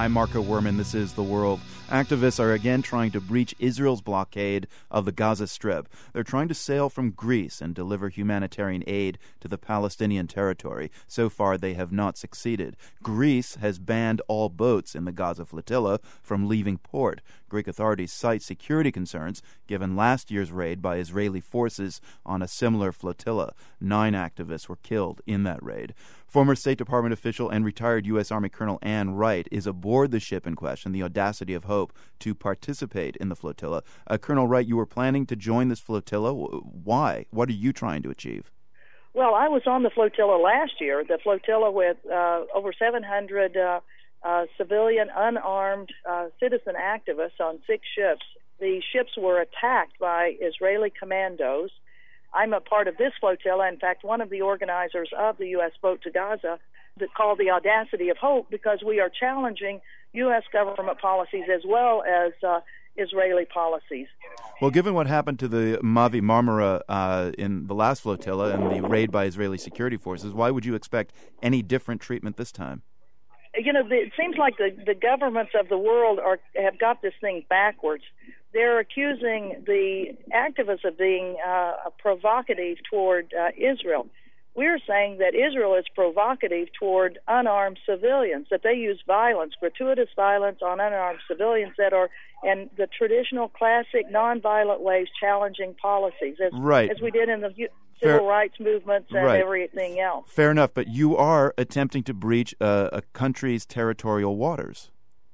I'm Marco Werman. This is The World. Activists are again trying to breach Israel's blockade of the Gaza Strip. They're trying to sail from Greece and deliver humanitarian aid to the Palestinian territory. So far, they have not succeeded. Greece has banned all boats in the Gaza flotilla from leaving port. Greek authorities cite security concerns given last year's raid by Israeli forces on a similar flotilla. 9 activists were killed in that raid. Former State Department official and retired U.S. Army Colonel Ann Wright is aboard the ship in question, the Audacity of Hope, to participate in the flotilla. Colonel Wright, you were planning to join this flotilla. Why? What are you trying to achieve? Well, I was on the flotilla last year, the flotilla with over 700 civilian, unarmed citizen activists on 6 ships. The ships were attacked by Israeli commandos. I'm a part of this flotilla. In fact, one of the organizers of the U.S. Boat to Gaza, that's called the Audacity of Hope, because we are challenging U.S. government policies as well as Israeli policies. Well, given what happened to the Mavi Marmara in the last flotilla and the raid by Israeli security forces, why would you expect any different treatment this time? You know, it seems like the governments of the world have got this thing backwards. They're accusing the activists of being provocative toward Israel. We're saying that Israel is provocative toward unarmed civilians, that they use violence, gratuitous violence on unarmed civilians that are in the traditional, classic, nonviolent ways challenging policies, as we did in the civil rights movements and everything else. Fair enough, but you are attempting to breach a country's territorial waters.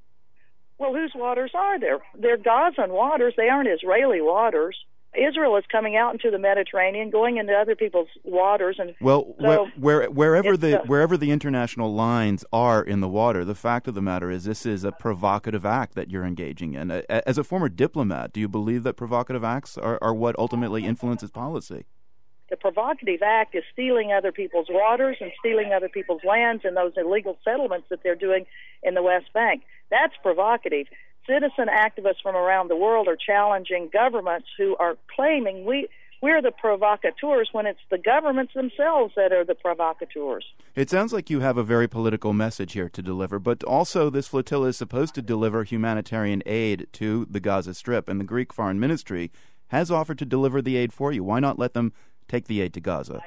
Well, whose waters are there? They're Gazan waters. They aren't Israeli waters. Israel is coming out into the Mediterranean, going into other people's waters, and wherever the international lines are in the water, the fact of the matter is this is a provocative act that you're engaging in. As a former diplomat, do you believe that provocative acts are what ultimately influences policy? The provocative act is stealing other people's waters and stealing other people's lands and those illegal settlements that they're doing in the West Bank. That's provocative. Citizen activists from around the world are challenging governments who are claiming we're the provocateurs when it's the governments themselves that are the provocateurs. It sounds like you have a very political message here to deliver, but also this flotilla is supposed to deliver humanitarian aid to the Gaza Strip, and the Greek Foreign Ministry has offered to deliver the aid for you. Why not let them take the aid to Gaza?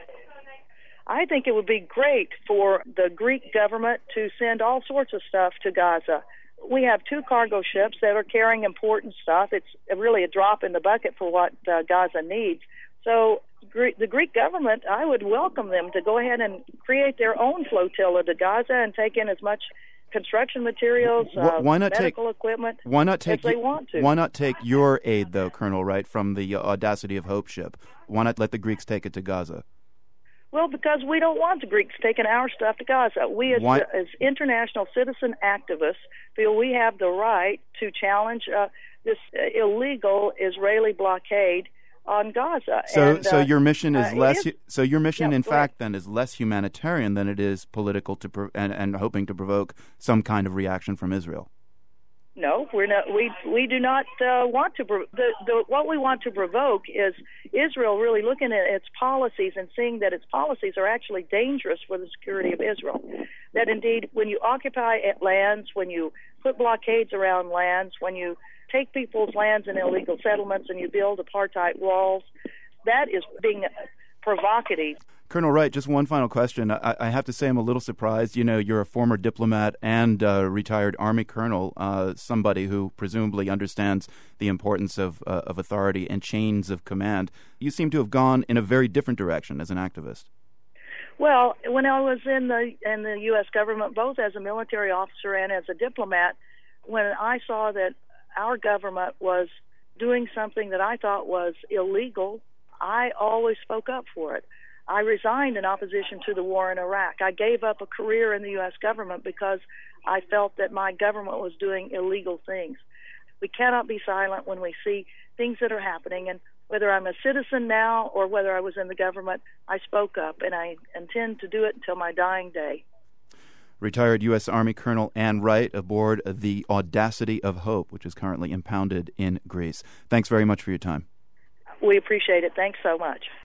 I think it would be great for the Greek government to send all sorts of stuff to Gaza. We have 2 cargo ships that are carrying important stuff. It's really a drop in the bucket for what Gaza needs. So the Greek government, I would welcome them to go ahead and create their own flotilla to Gaza and take in as much construction materials, medical equipment as they want to. Why not take your aid, though, Colonel Wright, from the Audacity of Hope ship? Why not let the Greeks take it to Gaza? Well, because we don't want the Greeks taking our stuff to Gaza. We, as international citizen activists, feel we have the right to challenge this illegal Israeli blockade on Gaza. So your mission is less. So your mission, in fact, then, is less humanitarian than it is political and hoping to provoke some kind of reaction from Israel. No, we're not. We do not want to. What we want to provoke is Israel really looking at its policies and seeing that its policies are actually dangerous for the security of Israel. That indeed, when you occupy lands, when you put blockades around lands, when you take people's lands in illegal settlements and you build apartheid walls, that is being provocative. Colonel Wright, just one final question. I have to say I'm a little surprised. You know, you're a former diplomat and retired Army colonel, somebody who presumably understands the importance of authority and chains of command. You seem to have gone in a very different direction as an activist. Well, when I was in the U.S. government, both as a military officer and as a diplomat, when I saw that our government was doing something that I thought was illegal, I always spoke up for it. I resigned in opposition to the war in Iraq. I gave up a career in the U.S. government because I felt that my government was doing illegal things. We cannot be silent when we see things that are happening, and whether I'm a citizen now or whether I was in the government, I spoke up, and I intend to do it until my dying day. Retired U.S. Army Colonel Ann Wright aboard the Audacity of Hope, which is currently impounded in Greece. Thanks very much for your time. We appreciate it. Thanks so much.